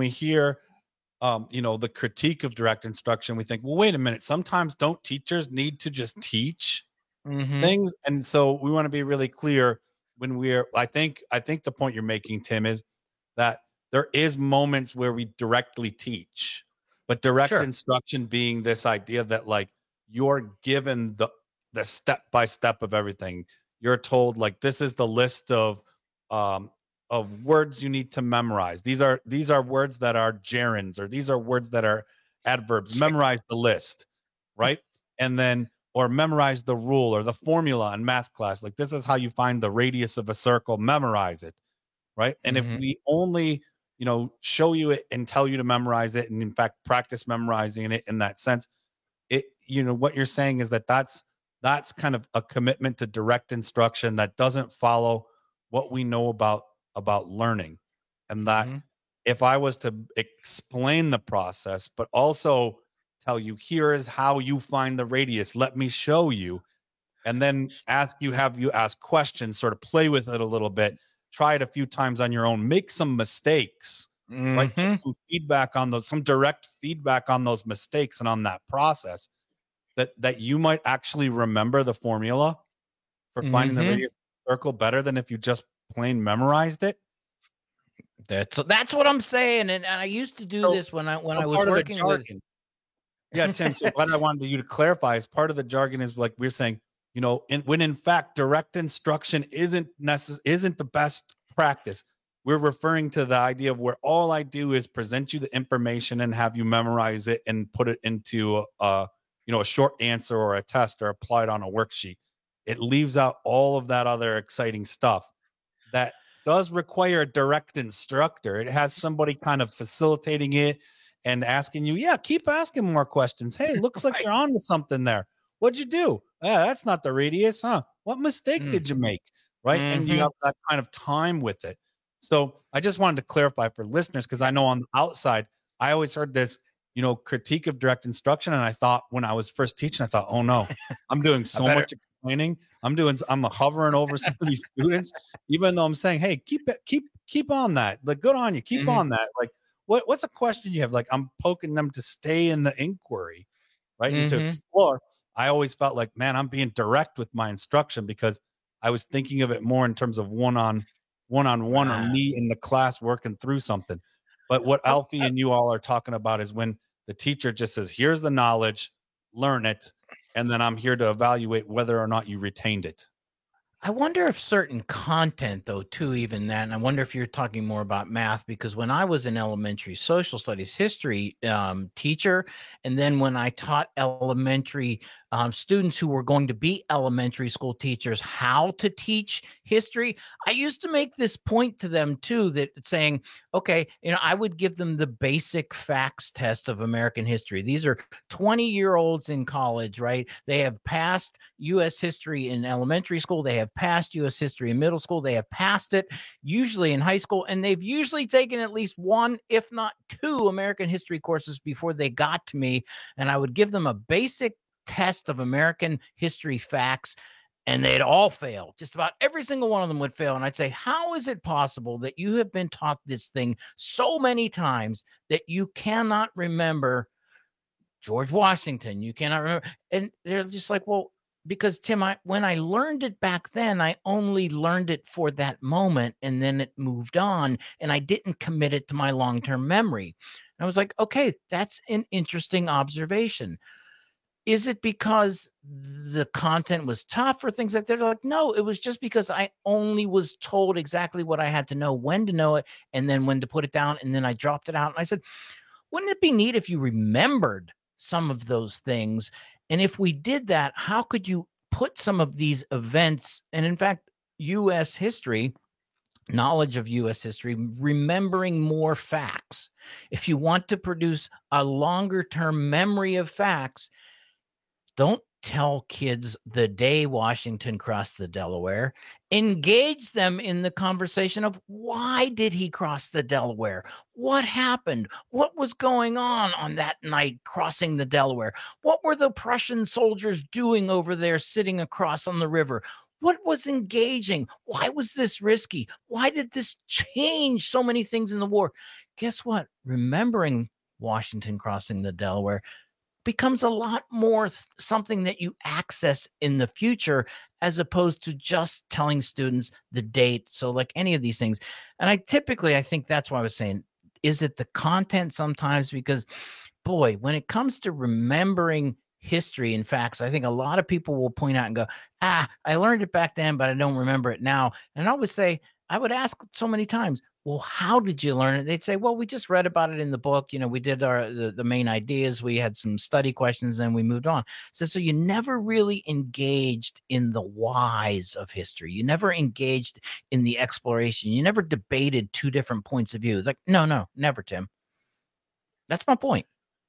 the critique of direct instruction, we think, well, wait a minute. Sometimes don't teachers need to just teach things? And so we want to be really clear when I think the point you're making, Tim, is that there is moments where we directly teach, but direct instruction being this idea that you're given the step-by-step of everything. You're told this is the list of words you need to memorize. These are words that are gerunds, or these are words that are adverbs. Memorize the list, right? And then, or memorize the rule or the formula in math class. This is how you find the radius of a circle. Memorize it, right? And if we only, show you it and tell you to memorize it, and in fact practice memorizing it in that sense, what you're saying is that's kind of a commitment to direct instruction that doesn't follow what we know about learning. And that if I was to explain the process, but also tell you, here is how you find the radius, let me show you, and then have you ask questions, sort of play with it a little bit, try it a few times on your own, make some mistakes, right? Get some feedback on those, some direct feedback on those mistakes and on that process, that you might actually remember the formula for finding the radius circle better than if you just plain memorized it. That's what I'm saying, and I used to do this when I was working with. Yeah, Tim. So what I wanted you to clarify is part of the jargon is we're saying when in fact direct instruction isn't the best practice. We're referring to the idea of where all I do is present you the information and have you memorize it and put it into a short answer or a test or apply it on a worksheet. It leaves out all of that other exciting stuff that does require a direct instructor. It has somebody kind of facilitating it and asking you, keep asking more questions. Hey, looks like you're on to something there. What'd you do? That's not the radius, huh? What mistake did you make? Right. And you have that kind of time with it. So I just wanted to clarify for listeners, because I know on the outside, I always heard this, critique of direct instruction. And I thought when I was first teaching, I thought, oh no, I'm doing so much explaining. I'm hovering over some of these students, even though I'm saying, hey, keep on that. Like, good on you. Keep on that. Like, what's a question you have? Like, I'm poking them to stay in the inquiry, right? And to explore. I always felt like, man, I'm being direct with my instruction because I was thinking of it more in terms of one-on-one or me in the class working through something. But what Alfie and you all are talking about is when the teacher just says, here's the knowledge, learn it, and then I'm here to evaluate whether or not you retained it. I wonder if certain content, though, too, even that, and I wonder if you're talking more about math, because when I was an elementary social studies history teacher, and then when I taught elementary students who were going to be elementary school teachers how to teach history, I used to make this point to them, too, that saying, okay, I would give them the basic facts test of American history. These are 20-year-olds in college, right? They have passed U.S. history in elementary school. They have passed U.S. history in middle school. They have passed it usually in high school, and they've usually taken at least one, if not two, American history courses before they got to me. And I would give them a basic test of American history facts, and they'd all fail. Just about every single one of them would fail. And I'd say, how is it possible that you have been taught this thing so many times that you cannot remember George Washington? You cannot remember. And they're just like, well, because Tim, when I learned it back then, I only learned it for that moment, and then it moved on, and I didn't commit it to my long-term memory. And I was like, okay, that's an interesting observation. Is it because the content was tough or things like that? They're like, no, it was just because I only was told exactly what I had to know, when to know it, and then when to put it down, and then I dropped it out. And I said, wouldn't it be neat if you remembered some of those things? And if we did that, how could you put some of these events, and in fact, U.S. history, knowledge of U.S. history, remembering more facts? If you want to produce a longer-term memory of facts, don't tell kids the day Washington crossed the Delaware. Engage them in the conversation of, why did he cross the Delaware? What happened? What was going on that night crossing the Delaware? What were the Prussian soldiers doing over there sitting across on the river? What was engaging? Why was this risky? Why did this change so many things in the war? Guess what? Remembering Washington crossing the Delaware becomes a lot more something that you access in the future, as opposed to just telling students the date. So like any of these things. And I think that's why I was saying, is it the content sometimes? Because boy, when it comes to remembering history and facts, I think a lot of people will point out and go, I learned it back then, but I don't remember it now. And I would say, I would ask so many times, well, how did you learn it? They'd say, well, we just read about it in the book. We did the main ideas. We had some study questions, and we moved on. So you never really engaged in the whys of history. You never engaged in the exploration. You never debated two different points of view. Like, no, never, Tim. That's my point.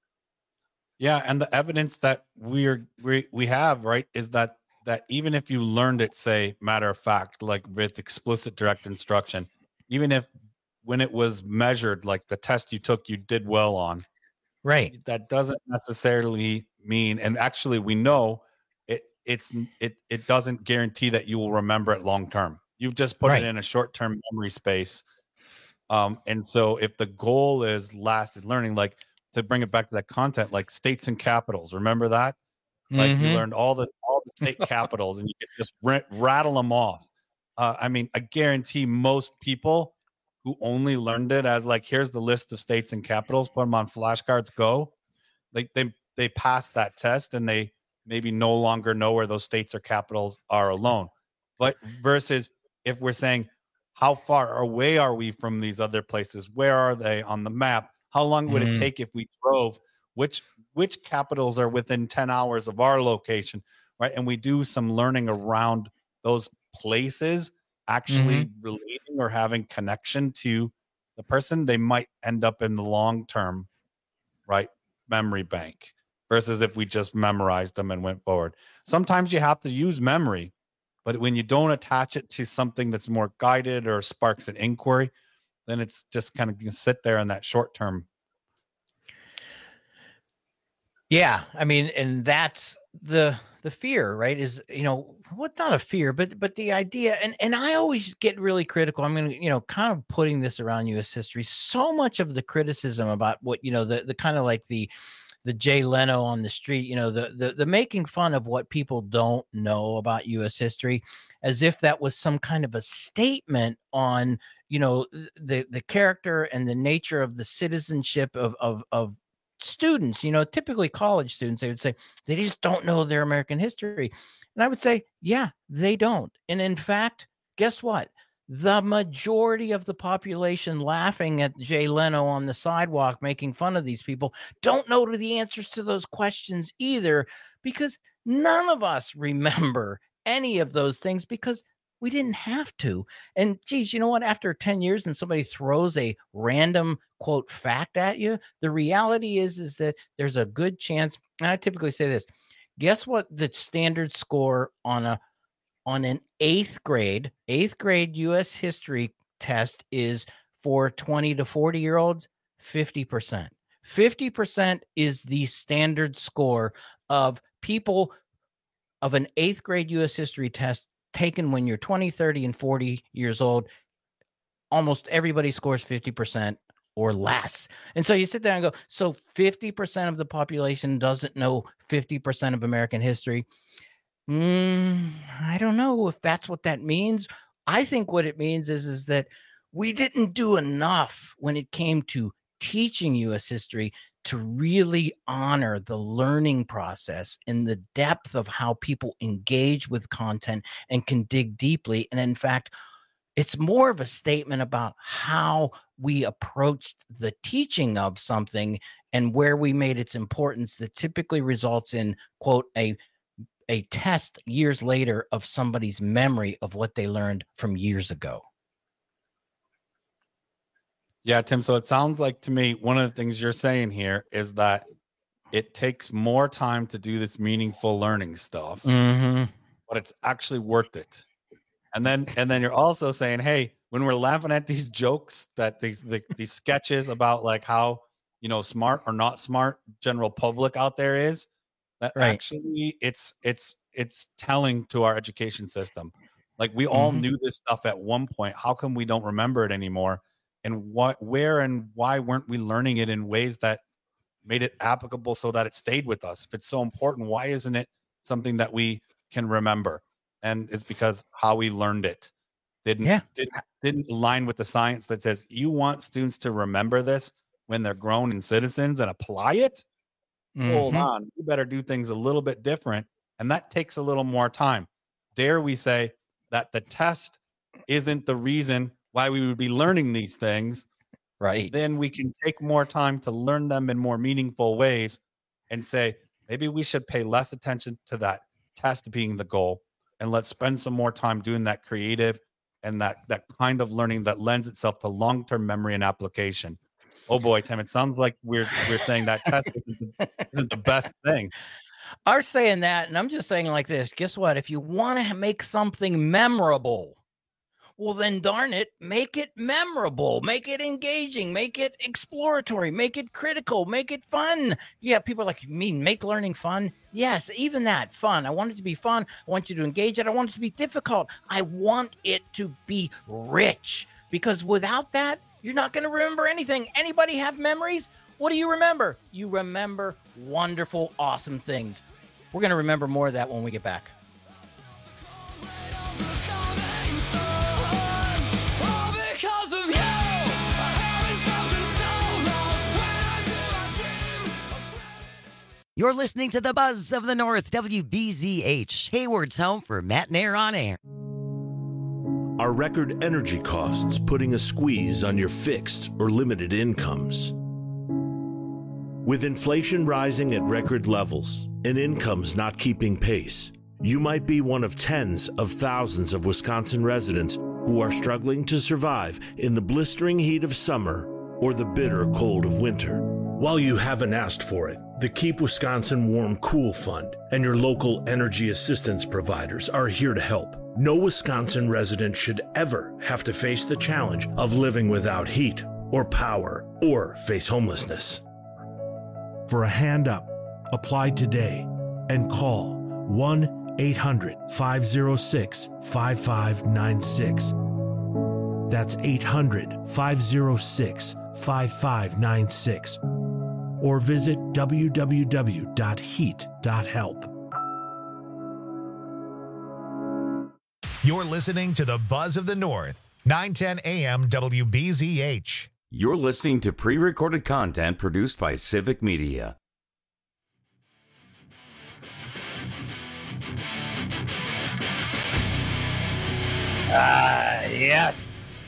Yeah, and the evidence that we have, right, is that even if you learned it, say, matter of fact, like with explicit direct instruction, even if when it was measured, like the test you took, you did well on, right? That doesn't necessarily mean, and actually we know it doesn't guarantee that you will remember it long term. You've just put it in a short term memory space. And so if the goal is lasting learning, like to bring it back to that content, like states and capitals, remember that? Like you learned all the state capitals, and you could just rattle them off. I mean, I guarantee most people who only learned it as like, here's the list of states and capitals, put them on flashcards, go. Like they passed that test, and they maybe no longer know where those states or capitals are alone. But versus if we're saying, how far away are we from these other places? Where are they on the map? How long would it take if we drove? Which capitals are within 10 hours of our location, right? And we do some learning around those places, actually relating or having connection to the person. They might end up in the long term, right, memory bank, versus if we just memorized them and went forward. Sometimes you have to use memory, but when you don't attach it to something that's more guided or sparks an inquiry, then it's just kind of going to sit there in that short term. Yeah, I mean, and that's the fear, right? Is, what, not a fear, but the idea, and I always get really critical. I'm going to, kind of putting this around U.S. history. So much of the criticism about what, the kind of like the Jay Leno on the street, the making fun of what people don't know about U.S. history, as if that was some kind of a statement on, the character and the nature of the citizenship of students, typically college students. They would say they just don't know their American history. And I would say, yeah, they don't. And in fact, guess what? The majority of the population laughing at Jay Leno on the sidewalk, making fun of these people, don't know the answers to those questions either, because none of us remember any of those things because we didn't have to. And geez, you know what? After 10 years and somebody throws a random quote fact at you, the reality is that there's a good chance. And I typically say this, guess what the standard score on an eighth grade U.S. history test is for 20 to 40-year-olds? 50%. 50% is the standard score of people of an eighth grade U.S. history test taken when you're 20, 30, and 40 years old. Almost everybody scores 50% or less. And so you sit there and go, so 50% of the population doesn't know 50% of American history. I don't know if that's what that means. I think what it means is that we didn't do enough when it came to teaching U.S. history to really honor the learning process and the depth of how people engage with content and can dig deeply. And in fact, it's more of a statement about how we approached the teaching of something and where we made its importance that typically results in, quote, a test years later of somebody's memory of what they learned from years ago. Yeah, Tim. So it sounds like to me, one of the things you're saying here is that it takes more time to do this meaningful learning stuff, but it's actually worth it. And then you're also saying, hey, when we're laughing at these jokes, that these sketches about like how, smart or not smart general public out there is, that actually it's telling to our education system. Like we all knew this stuff at one point. How come we don't remember it anymore? And where and why weren't we learning it in ways that made it applicable so that it stayed with us? If it's so important, why isn't it something that we can remember? And it's because how we learned it didn't align with the science that says you want students to remember this when they're grown and citizens and apply it. Hold on, you better do things a little bit different. And that takes a little more time. Dare we say that the test isn't the reason why we would be learning these things, right? Then we can take more time to learn them in more meaningful ways and say, maybe we should pay less attention to that test being the goal. And let's spend some more time doing that creative and that kind of learning that lends itself to long-term memory and application. Oh boy, Tim, it sounds like we're saying that test isn't the best thing. Are saying that, and I'm just saying like this. Guess what? If you want to make something memorable, well, then darn it, make it memorable, make it engaging, make it exploratory, make it critical, make it fun. Yeah, people are like, you mean make learning fun? Yes, even that, fun. I want it to be fun. I want you to engage it. I want it to be difficult. I want it to be rich, because without that, you're not going to remember anything. Anybody have memories? What do you remember? You remember wonderful, awesome things. We're going to remember more of that when we get back. You're listening to the Buzz of the North, WBZH, Hayward's home for Matt and Air on Air. Are record energy costs putting a squeeze on your fixed or limited incomes? With inflation rising at record levels and incomes not keeping pace, you might be one of tens of thousands of Wisconsin residents who are struggling to survive in the blistering heat of summer or the bitter cold of winter. While you haven't asked for it, the Keep Wisconsin Warm Cool Fund and your local energy assistance providers are here to help. No Wisconsin resident should ever have to face the challenge of living without heat or power or face homelessness. For a hand up, apply today and call 1-800-506-5596. That's 800-506-5596. Or visit www.heat.help. You're listening to the Buzz of the North, 910 AM WBZH. You're listening to pre-recorded content produced by Civic Media. Yes.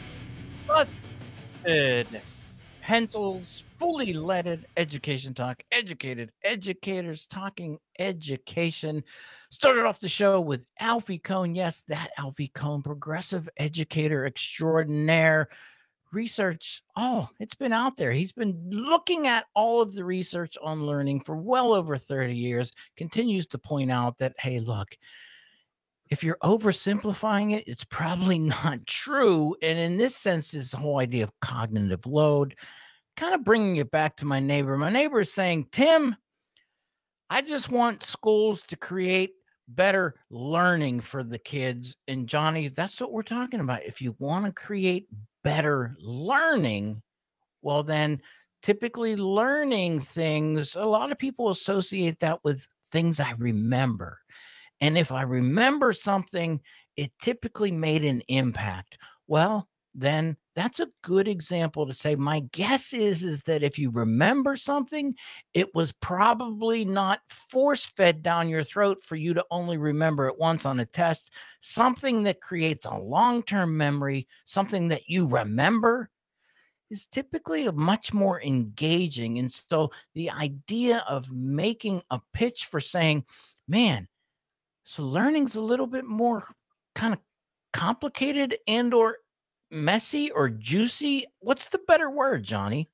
Busted Pencils, fully leaded education talk, educated educators talking education. Started off the show with Alfie Kohn. Yes, that Alfie Kohn, progressive educator extraordinaire. Research, it's been out there. He's been looking at all of the research on learning for well over 30 years, continues to point out that, hey, look, if you're oversimplifying it, it's probably not true. And in this sense, this whole idea of cognitive load, kind of bringing it back to my neighbor. My neighbor is saying, Tim, I just want schools to create better learning for the kids. And Johnny, that's what we're talking about. If you want to create better learning, well, then typically learning things, a lot of people associate that with things I remember. And if I remember something, it typically made an impact. Well, then that's a good example to say, my guess is that if you remember something, it was probably not force-fed down your throat for you to only remember it once on a test. Something that creates a long-term memory, something that you remember, is typically a much more engaging. And so the idea of making a pitch for saying, man, so learning's a little bit more kind of complicated and or messy or juicy. What's the better word, Johnny?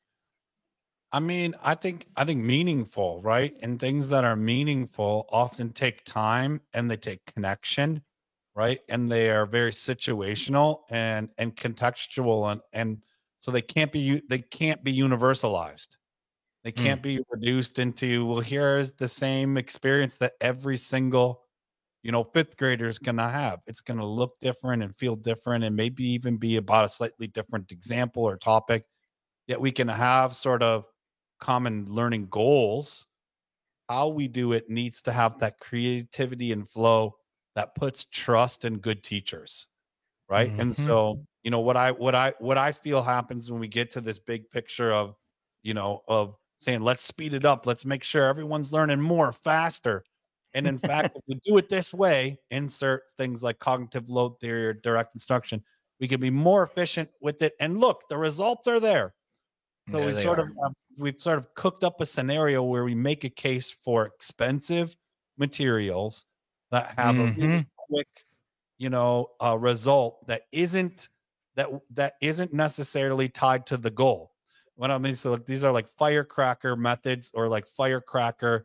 I mean, I think meaningful, right? And things that are meaningful often take time and they take connection, right? And they are very situational and contextual, and so they can't be universalized. They can't be reduced into, well, here's the same experience that every single, fifth grader is going to have. It's going to look different and feel different and maybe even be about a slightly different example or topic. Yet we can have sort of common learning goals. How we do it needs to have that creativity and flow that puts trust in good teachers, right? Mm-hmm. And so, what I feel happens when we get to this big picture of saying, let's speed it up. Let's make sure everyone's learning more faster. And in fact, if we do it this way, insert things like cognitive load theory or direct instruction, we can be more efficient with it. And look, the results are there. So we've sort of cooked up a scenario where we make a case for expensive materials that have a really quick, result that isn't necessarily tied to the goal. What I mean, so these are like firecracker methods or like firecracker,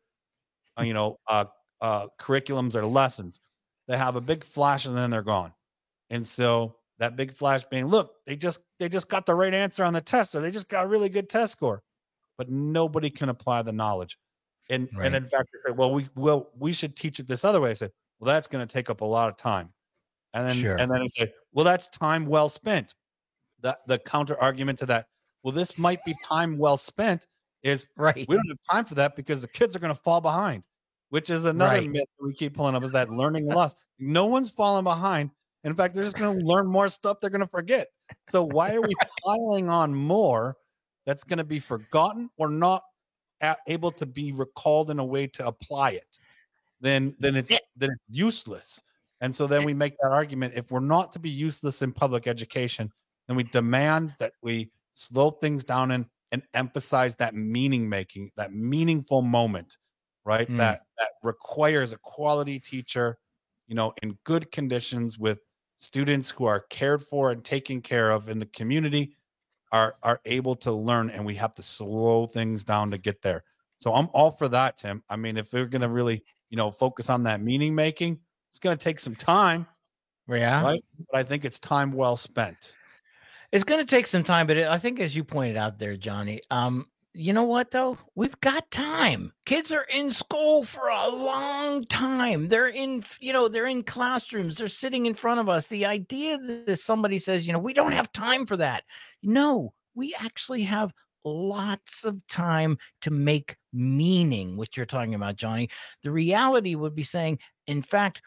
curriculums or lessons. They have a big flash and then they're gone. And so that big flash being, look, they just got the right answer on the test, or they just got a really good test score, but nobody can apply the knowledge. And in fact, they say, well, we should teach it this other way. I said, well, that's going to take up a lot of time. And then I say, well, that's time well spent. The counter argument to that, well, this might be time well spent, is we don't have time for that because the kids are going to fall behind, which is another myth that we keep pulling up, is that learning loss. No one's falling behind. In fact, they're just going to learn more stuff they're going to forget. So why are we piling on more that's going to be forgotten or not able to be recalled in a way to apply it, then it's useless. And so then we make that argument. If we're not to be useless in public education, then we demand that we slow things down and emphasize that meaning making, that meaningful moment, right? That requires a quality teacher, in good conditions with students who are cared for and taken care of in the community are able to learn, and we have to slow things down to get there. So I'm all for that, Tim. I mean, if we're going to really, focus on that meaning making, it's going to take some time. Yeah. Right? But I think it's time well spent. It's going to take some time, but I think as you pointed out there, Johnny, you know what though? We've got time. Kids are in school for a long time. They're in classrooms. They're sitting in front of us. The idea that somebody says, we don't have time for that. No, we actually have lots of time to make meaning, which you're talking about, Johnny. The reality would be saying, in fact,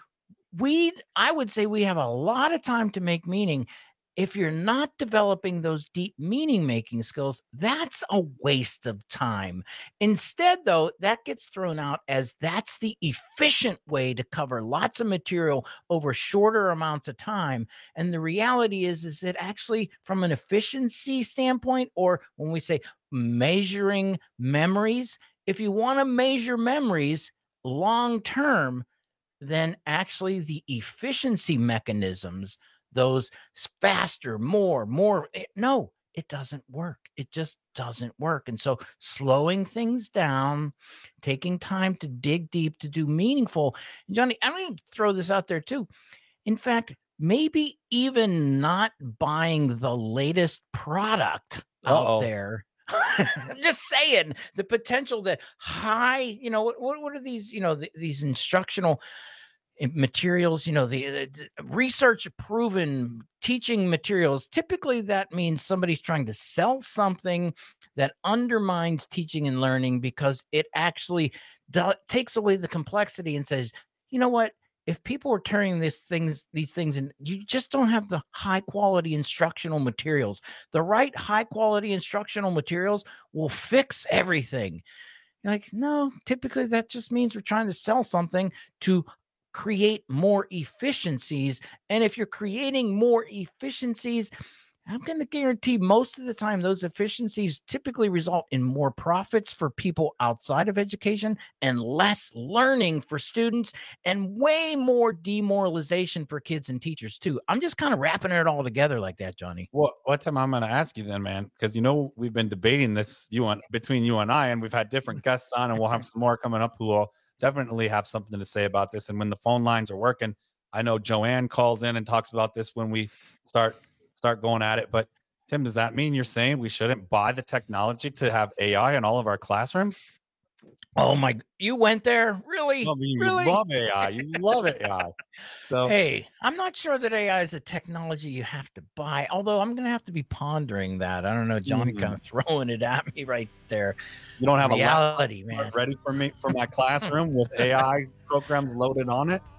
I would say we have a lot of time to make meaning. If you're not developing those deep meaning making skills, that's a waste of time. Instead, though, that gets thrown out as that's the efficient way to cover lots of material over shorter amounts of time. And the reality is that actually from an efficiency standpoint, or when we say measuring memories, if you want to measure memories long term, then actually the efficiency mechanisms, those faster, more, no, it doesn't work. It just doesn't work. And so slowing things down, taking time to dig deep, to do meaningful. Johnny, I'm going to throw this out there too. In fact, maybe even not buying the latest product out there. I'm just saying the potential that high, what are these, these instructional materials, the research proven teaching materials. Typically that means somebody's trying to sell something that undermines teaching and learning because it actually takes away the complexity and says, you know what, if people are turning these things and you just don't have the high quality instructional materials, the right high quality instructional materials will fix everything. You're like, no, typically that just means we're trying to sell something to create more efficiencies. And if you're creating more efficiencies, I'm going to guarantee most of the time those efficiencies typically result in more profits for people outside of education and less learning for students and way more demoralization for kids and teachers too. I'm just kind of wrapping it all together like that, Johnny. Well, what time I'm going to ask you then, man, because we've been debating this between you and I, and we've had different guests on, and we'll have some more coming up who will definitely have something to say about this. And when the phone lines are working, I know Joanne calls in and talks about this when we start going at it. But Tim, does that mean you're saying we shouldn't buy the technology to have AI in all of our classrooms? Oh my, you went there? Really? You love AI. You love AI. So, hey, I'm not sure that AI is a technology you have to buy, although I'm going to have to be pondering that. I don't know, Johnny kind of throwing it at me right there. You don't have reality, a man, ready for my classroom with AI programs loaded on it?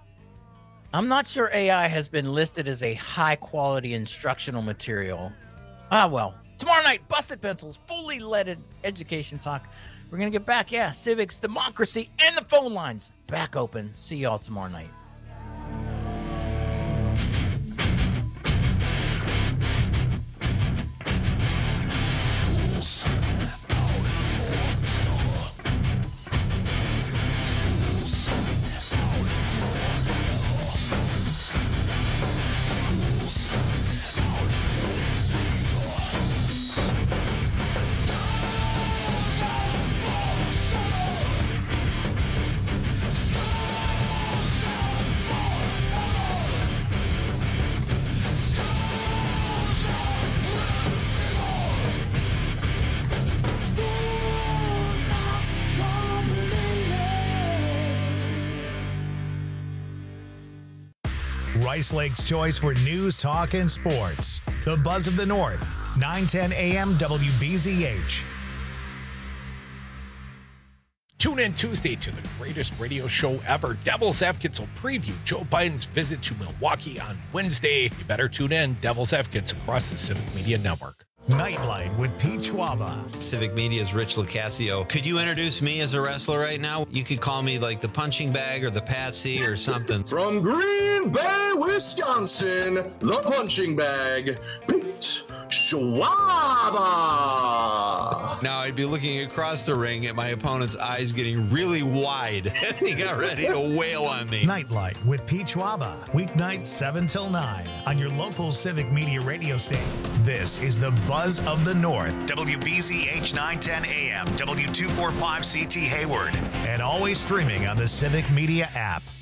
I'm not sure AI has been listed as a high quality instructional material. Well, tomorrow night, Busted Pencils, fully leaded education talk. We're going to get back, civics, democracy, and the phone lines back open. See y'all tomorrow night. Rice Lake's choice for news, talk, and sports. The Buzz of the North, 910 AM WBZH. Tune in Tuesday to the greatest radio show ever. Devil's Advocates will preview Joe Biden's visit to Milwaukee on Wednesday. You better tune in. Devil's Advocates across the Civic Media Network. Nightlight with Pete Schwaba. Civic Media's Rich Lucasio. Could you introduce me as a wrestler right now? You could call me like the punching bag or the Patsy or something. From Green Bay, Wisconsin, the punching bag, Pete Schwaba. Now I'd be looking across the ring at my opponent's eyes getting really wide as he got ready to wail on me. Nightlight with Pete Schwaba. Weeknights 7 till 9 on your local Civic Media radio station. This is the Buzz of the North. WBZH 910 AM, W245CT Hayward. And always streaming on the Civic Media app.